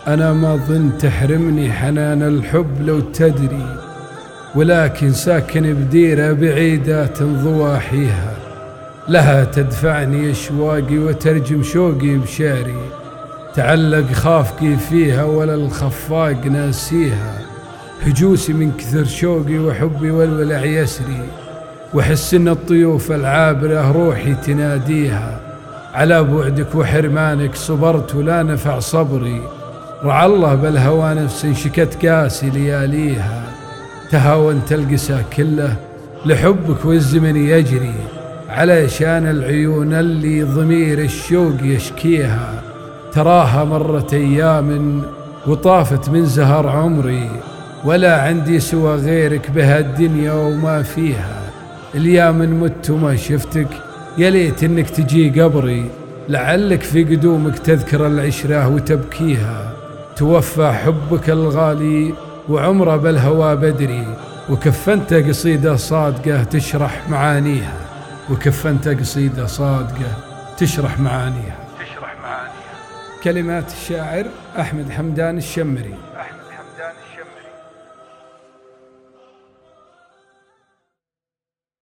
أنا ما ظن تحرمني حنان الحب لو تدري، ولكن ساكن بديرة بعيدات ضواحيها، لها تدفعني أشواقي وترجم شوقي بشعري، تعلق خافقي فيها ولا الخفاق ناسيها، هجوسي من كثر شوقي وحبي والولع يسري، وحس إن الطيوف العابرة روحي تناديها، على بعدك وحرمانك صبرت ولا نفع صبري، رعى الله بالهوى نفس شكت قاسي لياليها، تهاونت القسى كله لحبك والزمن يجري، على شان العيون اللي ضمير الشوق يشكيها، تراها مرت أيام وطافت من زهر عمري، ولا عندي سوى غيرك بهالدنيا وما فيها، اليوم مت وما شفتك يا ليت انك تجي قبري، لعلك في قدومك تذكر العشرة وتبكيها، توفى حبك الغالي وعمره بالهوى بدري، وكفنت قصيدة صادقة تشرح معانيها، وكفنت قصيدة صادقة تشرح معانيها. كلمات الشاعر أحمد حمدان الشمري.